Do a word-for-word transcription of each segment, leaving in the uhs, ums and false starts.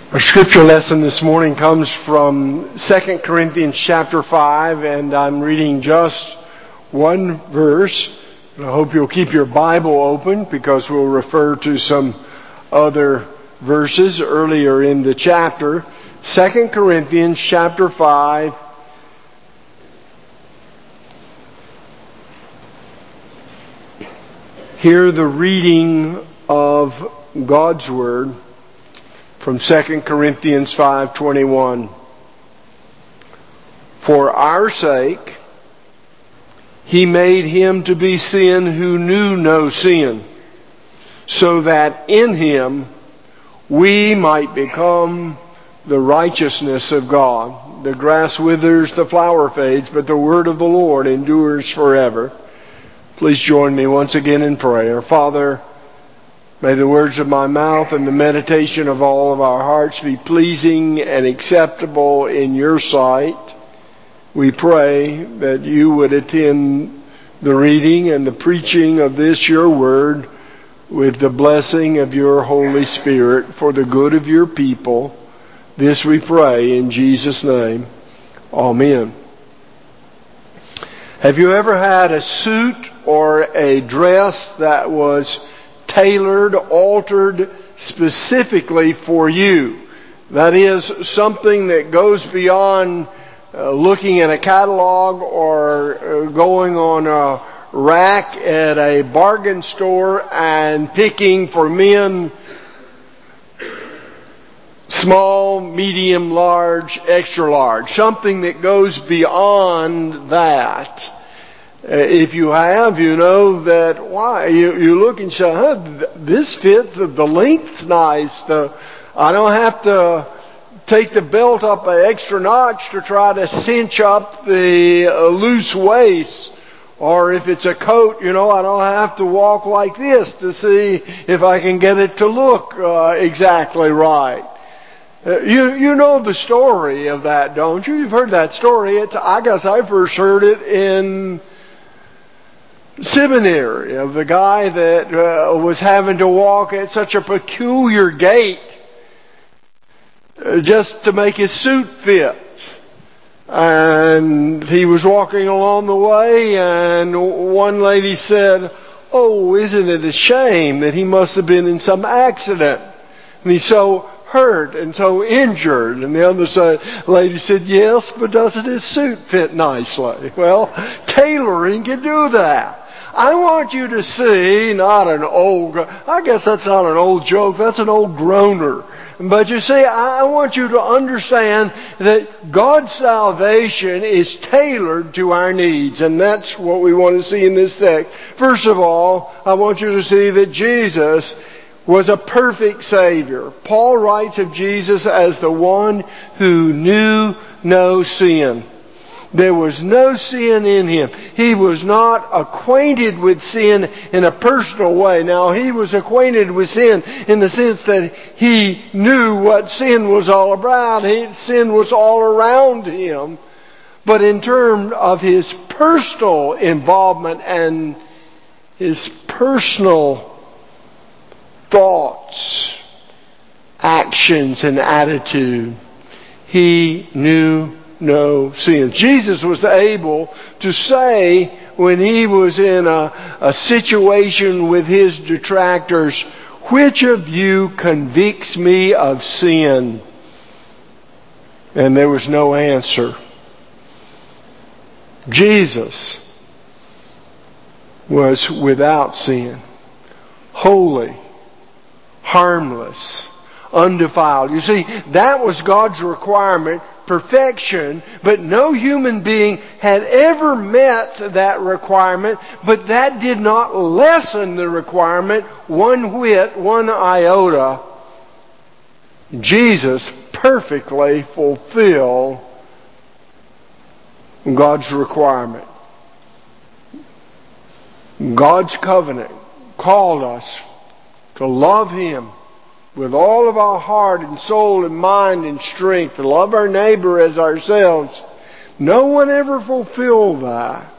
Our scripture lesson this morning comes from Second Corinthians chapter five, and I'm reading just one verse. And I hope you'll keep your Bible open because we'll refer to some other verses earlier in the chapter. Second Corinthians chapter five. Hear the reading of God's Word from Second Corinthians five twenty-one. For our sake, He made Him to be sin who knew no sin, so that in Him we might become the righteousness of God. The grass withers, the flower fades, but the word of the Lord endures forever. Please join me once again in prayer. Father, may the words of my mouth and the meditation of all of our hearts be pleasing and acceptable in your sight. We pray that you would attend the reading and the preaching of this your word with the blessing of your Holy Spirit for the good of your people. This we pray in Jesus' name. Amen. Have you ever had a suit or a dress that was tailored, altered specifically for you? That is, something that goes beyond uh, looking at a catalog or uh, going on a rack at a bargain store and picking for men small, medium, large, extra large. Something that goes beyond that. Uh, if you have, you know that why you, you look and say, huh, this fits, the, the length's nice. The, I don't have to take the belt up an extra notch to try to cinch up the uh, loose waist. Or if it's a coat, you know, I don't have to walk like this to see if I can get it to look uh, exactly right. Uh, you you know the story of that, don't you? You've heard that story. It's, I guess I first heard it in seminary, of the guy that uh, was having to walk at such a peculiar gait uh, just to make his suit fit. And he was walking along the way, and one lady said, "Oh, isn't it a shame that he must have been in some accident? And he's so hurt and so injured." And the other side, lady said, "Yes, but doesn't his suit fit nicely?" Well, tailoring can do that. I want you to see, not an old, I guess that's not an old joke, that's an old groaner. But you see, I want you to understand that God's salvation is tailored to our needs. And that's what we want to see in this text. First of all, I want you to see that Jesus was a perfect Savior. Paul writes of Jesus as the one who knew no sin. There was no sin in Him. He was not acquainted with sin in a personal way. Now, He was acquainted with sin in the sense that He knew what sin was all about. He, sin was all around Him. But in terms of His personal involvement and His personal thoughts, actions, and attitude, He knew no sin. Jesus was able to say when He was in a, a situation with His detractors, "Which of you convicts me of sin?" And there was no answer. Jesus was without sin, holy, harmless, undefiled. You see, that was God's requirement, perfection, but no human being had ever met that requirement, but that did not lessen the requirement one whit, one iota. Jesus perfectly fulfilled God's requirement. God's covenant called us to love Him with all of our heart and soul and mind and strength, to love our neighbor as ourselves. No one ever fulfilled that.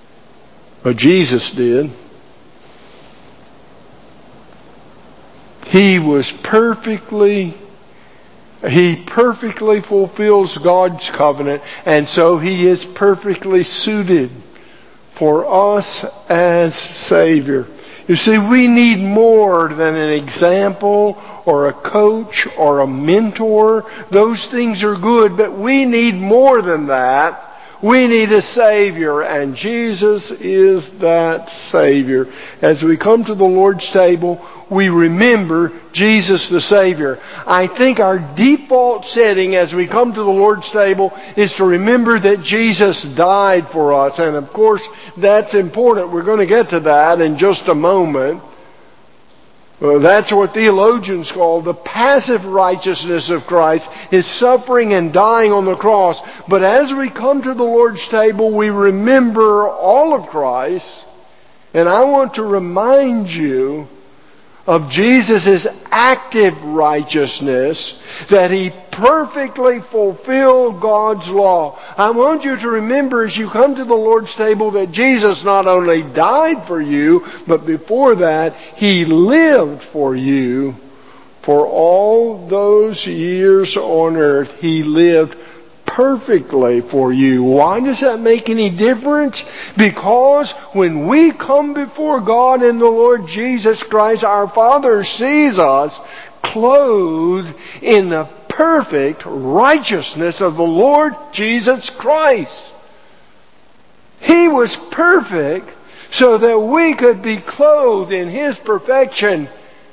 But Jesus did. He was perfectly, He perfectly fulfills God's covenant, and so He is perfectly suited for us as Savior. You see, we need more than an example or a coach or a mentor. Those things are good, but we need more than that. We need a Savior, and Jesus is that Savior. As we come to the Lord's table, we remember Jesus the Savior. I think our default setting as we come to the Lord's table is to remember that Jesus died for us. And of course, that's important. We're going to get to that in just a moment. Well, that's what theologians call the passive righteousness of Christ, His suffering and dying on the cross. But as we come to the Lord's table, we remember all of Christ. And I want to remind you of Jesus' active righteousness, that He perfectly fulfilled God's law. I want you to remember as you come to the Lord's table that Jesus not only died for you, but before that, He lived for you. For all those years on earth, He lived perfectly for you. Why does that make any difference? Because when we come before God in the Lord Jesus Christ, our Father sees us clothed in the perfect righteousness of the Lord Jesus Christ. He was perfect so that we could be clothed in His perfection.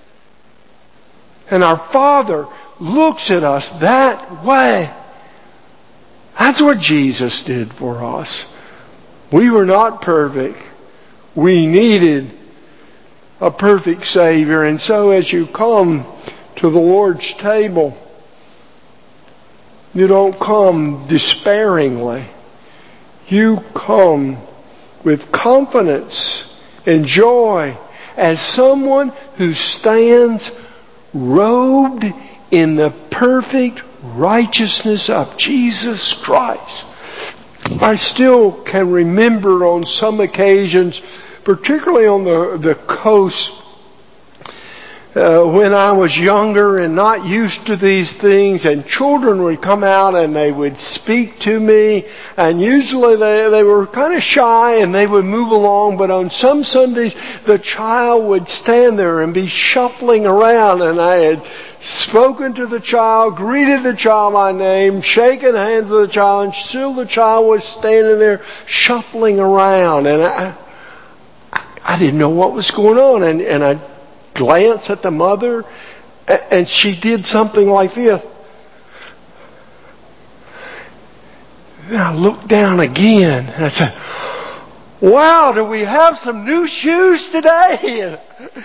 And our Father looks at us that way. That's what Jesus did for us. We were not perfect. We needed a perfect Savior. And so as you come to the Lord's table, you don't come despairingly. You come with confidence and joy as someone who stands robed in the perfect righteousness of Jesus Christ. I still can remember on some occasions, particularly on the, the coast, uh, when I was younger and not used to these things, and children would come out and they would speak to me, and usually they, they were kind of shy and they would move along, but on some Sundays the child would stand there and be shuffling around, and I had spoken to the child, greeted the child by name, shaken hands with the child, and still the child was standing there shuffling around, and I I didn't know what was going on, and, and I glanced at the mother, and she did something like this. Then I looked down again, and I said, "Wow, do we have some new shoes today?"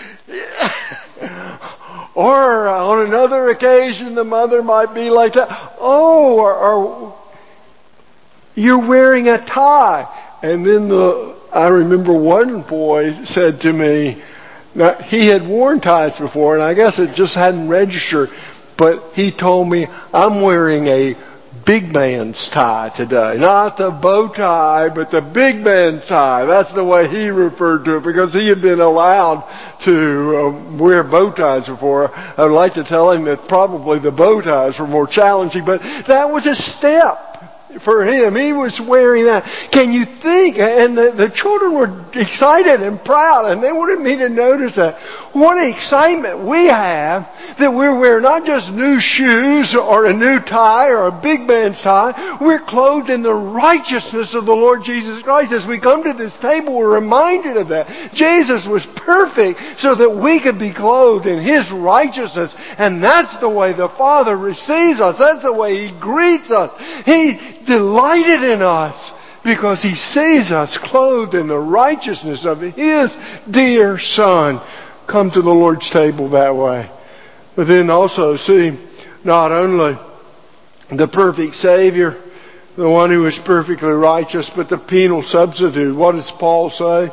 Or on another occasion, the mother might be like that. "Oh, or, or you're wearing a tie." And then the I remember one boy said to me, now, he had worn ties before, and I guess it just hadn't registered, but he told me, "I'm wearing a big man's tie today." Not the bow tie, but the big man's tie. That's the way he referred to it, because he had been allowed to uh, wear bow ties before. I would like to tell him that probably the bow ties were more challenging, but that was a step for him. He was wearing that. Can you think? And the, the children were excited and proud, and they wanted me to notice that. What excitement we have that we're wearing not just new shoes or a new tie or a big man's tie. We're clothed in the righteousness of the Lord Jesus Christ. As we come to this table, we're reminded of that. Jesus was perfect so that we could be clothed in His righteousness. And that's the way the Father receives us. That's the way He greets us. He delighted in us because He sees us clothed in the righteousness of His dear Son. Come to the Lord's table that way. But then also see not only the perfect Savior, the one who is perfectly righteous, but the penal substitute. What does Paul say?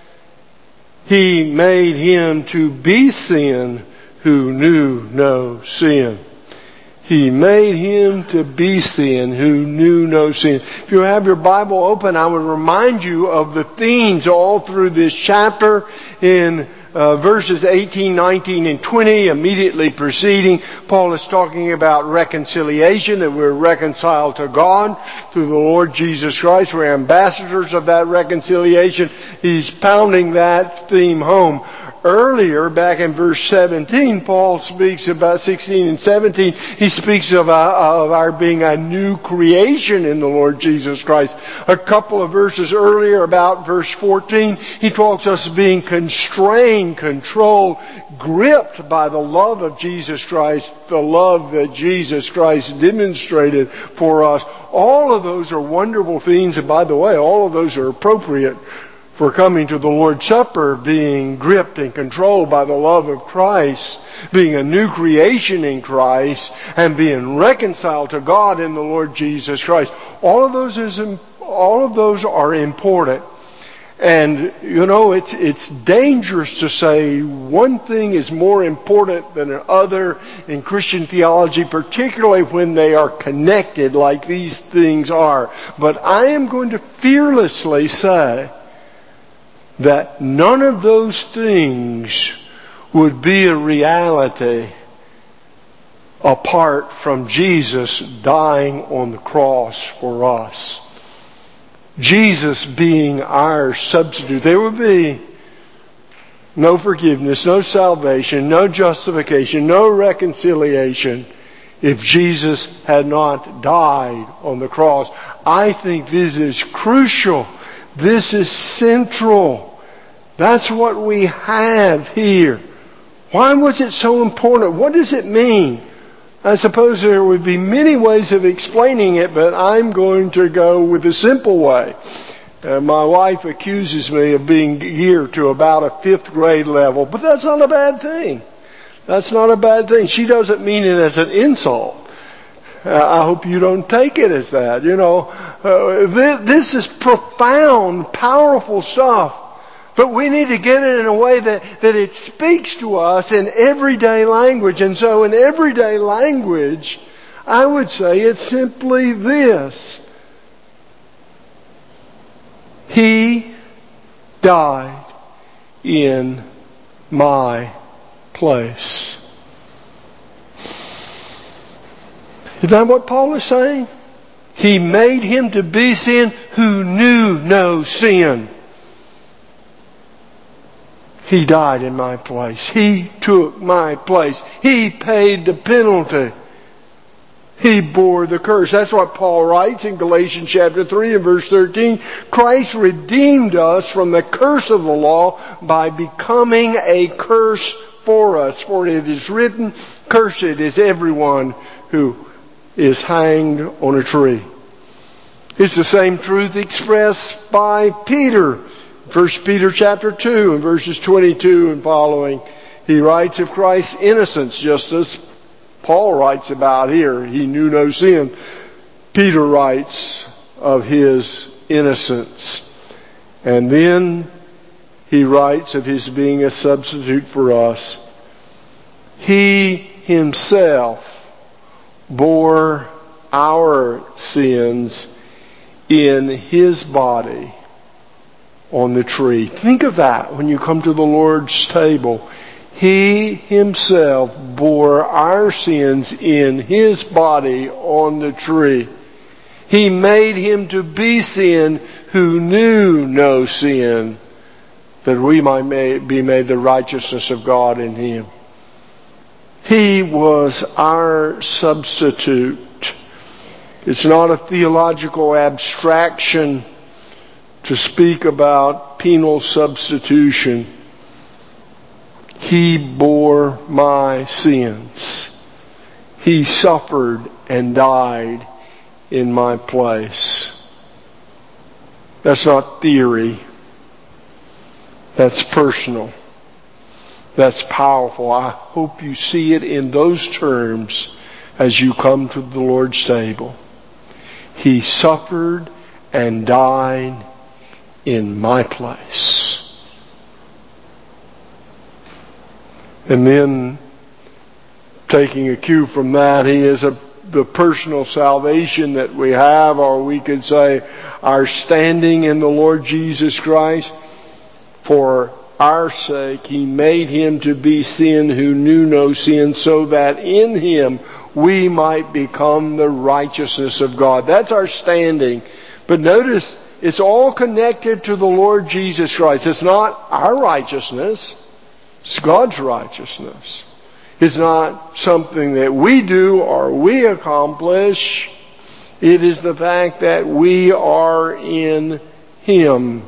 He made Him to be sin who knew no sin. He made Him to be sin who knew no sin. If you have your Bible open, I would remind you of the themes all through this chapter in uh, verses eighteen, nineteen, and twenty, immediately preceding, Paul is talking about reconciliation, that we're reconciled to God through the Lord Jesus Christ. We're ambassadors of that reconciliation. He's pounding that theme home. Earlier, back in verse seventeen, Paul speaks about sixteen and seventeen. He speaks of our, of our being a new creation in the Lord Jesus Christ. A couple of verses earlier, about verse fourteen, he talks us being constrained, controlled, gripped by the love of Jesus Christ, the love that Jesus Christ demonstrated for us. All of those are wonderful things, and by the way, all of those are appropriate for coming to the Lord's Supper, being gripped and controlled by the love of Christ, being a new creation in Christ, and being reconciled to God in the Lord Jesus Christ. All of those is, all of those are important. And, you know, it's, it's dangerous to say one thing is more important than another in Christian theology, particularly when they are connected like these things are. But I am going to fearlessly say that none of those things would be a reality apart from Jesus dying on the cross for us. Jesus being our substitute. There would be no forgiveness, no salvation, no justification, no reconciliation if Jesus had not died on the cross. I think this is crucial. This is central. That's what we have here. Why was it so important? What does it mean? I suppose there would be many ways of explaining it, but I'm going to go with a simple way. Uh, my wife accuses me of being geared to about a fifth grade level, but that's not a bad thing. That's not a bad thing. She doesn't mean it as an insult. Uh, I hope you don't take it as that. You know, uh, this, this is profound, powerful stuff. But we need to get it in a way that, that it speaks to us in everyday language. And so in everyday language, I would say it's simply this. He died in my place. Is that what Paul is saying? He made him to be sin who knew no sin. He died in my place. He took my place. He paid the penalty. He bore the curse. That's what Paul writes in Galatians chapter three and verse thirteen. Christ redeemed us from the curse of the law by becoming a curse for us. For it is written, cursed is everyone who is hanged on a tree. It's the same truth expressed by Peter. First Peter chapter two and verses twenty-two and following. He writes of Christ's innocence, just as Paul writes about here. He knew no sin. Peter writes of his innocence. And then he writes of his being a substitute for us. He himself bore our sins in his body on the tree. Think of that when you come to the Lord's table. He himself bore our sins in his body on the tree. He made him to be sin who knew no sin, that we might be made the righteousness of God in him. He was our substitute. It's not a theological abstraction to speak about penal substitution. He bore my sins. He suffered and died in my place. That's not theory. That's personal. That's powerful. I hope you see it in those terms as you come to the Lord's table. He suffered and died in my place. And then, taking a cue from that, He is a, the personal salvation that we have, or we could say our standing in the Lord Jesus Christ. For our sake. He made him to be sin who knew no sin, so that in him we might become the righteousness of God. That's our standing. But notice, it's all connected to the Lord Jesus Christ. It's not our righteousness. It's God's righteousness. It's not something that we do or we accomplish. It is the fact that we are in him.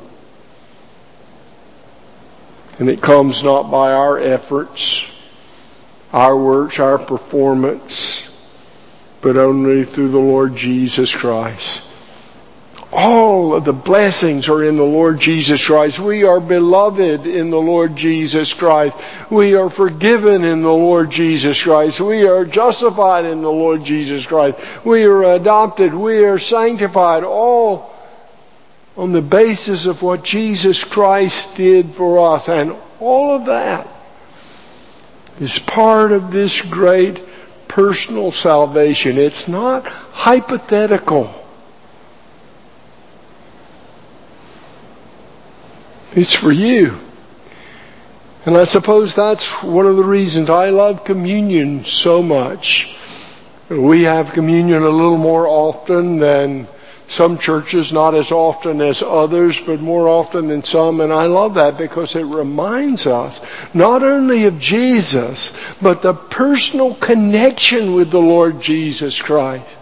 And it comes not by our efforts, our works, our performance, but only through the Lord Jesus Christ. All of the blessings are in the Lord Jesus Christ. We are beloved in the Lord Jesus Christ. We are forgiven in the Lord Jesus Christ. We are justified in the Lord Jesus Christ. We are adopted. We are sanctified. All on the basis of what Jesus Christ did for us. And all of that is part of this great personal salvation. It's not hypothetical. It's for you. And I suppose that's one of the reasons I love communion so much. We have communion a little more often than some churches, not as often as others, but more often than some. And I love that because it reminds us not only of Jesus, but the personal connection with the Lord Jesus Christ.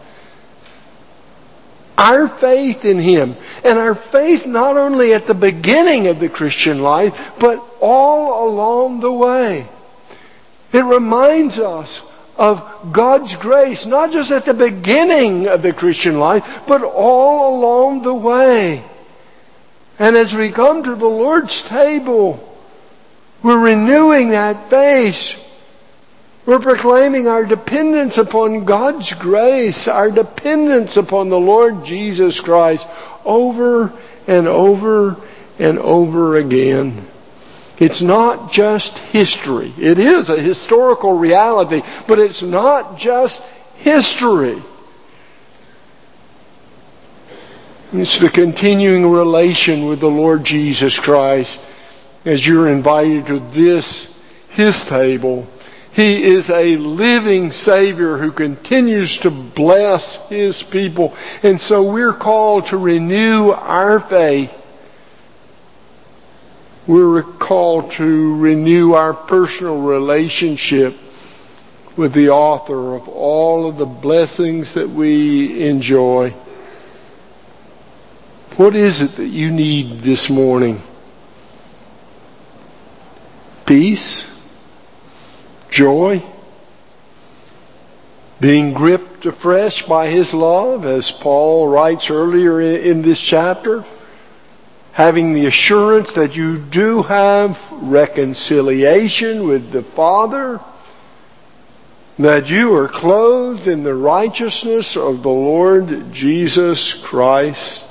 Our faith in him, and our faith not only at the beginning of the Christian life, but all along the way. It reminds us of God's grace, not just at the beginning of the Christian life, but all along the way. And as we come to the Lord's table, we're renewing that faith. We're proclaiming our dependence upon God's grace, our dependence upon the Lord Jesus Christ over and over and over again. It's not just history. It is a historical reality, but it's not just history. It's the continuing relation with the Lord Jesus Christ as you're invited to this, his table. He is a living Savior who continues to bless his people. And so we're called to renew our faith. We're called to renew our personal relationship with the author of all of the blessings that we enjoy. What is it that you need this morning? Peace? Joy? Being gripped afresh by his love, as Paul writes earlier in this chapter? Having the assurance that you do have reconciliation with the Father, that you are clothed in the righteousness of the Lord Jesus Christ.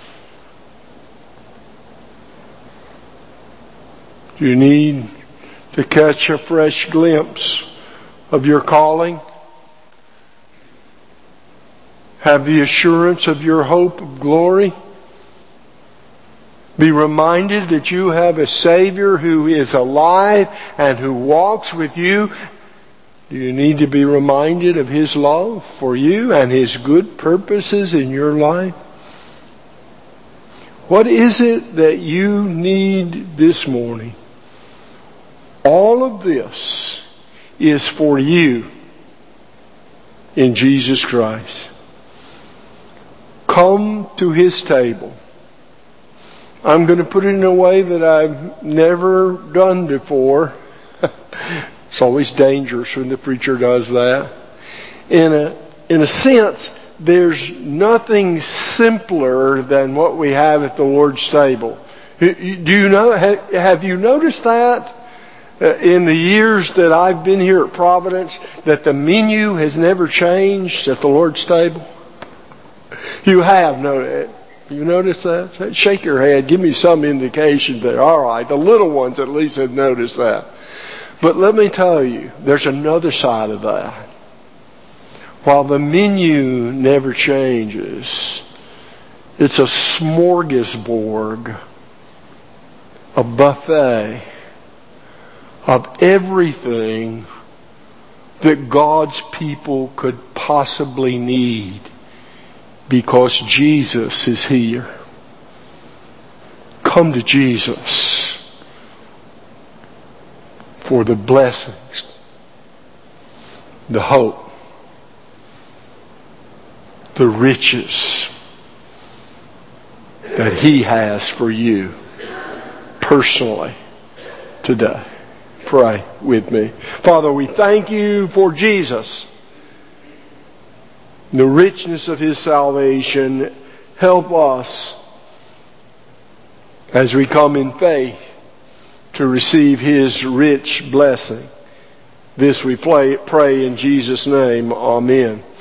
Do you need to catch a fresh glimpse of your calling? Have the assurance of your hope of glory? Be reminded that you have a Savior who is alive and who walks with you. Do you need to be reminded of his love for you and his good purposes in your life? What is it that you need this morning? All of this is for you in Jesus Christ. Come to his table. I'm going to put it in a way that I've never done before. It's always dangerous when the preacher does that. In a, in a sense, there's nothing simpler than what we have at the Lord's table. Do you know? Have you noticed that in the years that I've been here at Providence, that the menu has never changed at the Lord's table? You have noticed it. You notice that? Shake your head. Give me some indication that, all right, the little ones at least have noticed that. But let me tell you, there's another side of that. While the menu never changes, it's a smorgasbord, a buffet of everything that God's people could possibly need, because Jesus is here. Come to Jesus for the blessings, the hope, the riches that He has for you personally today. Pray with me. Father, we thank You for Jesus, the richness of His salvation. Help us as we come in faith to receive His rich blessing. This we pray in Jesus' name. Amen.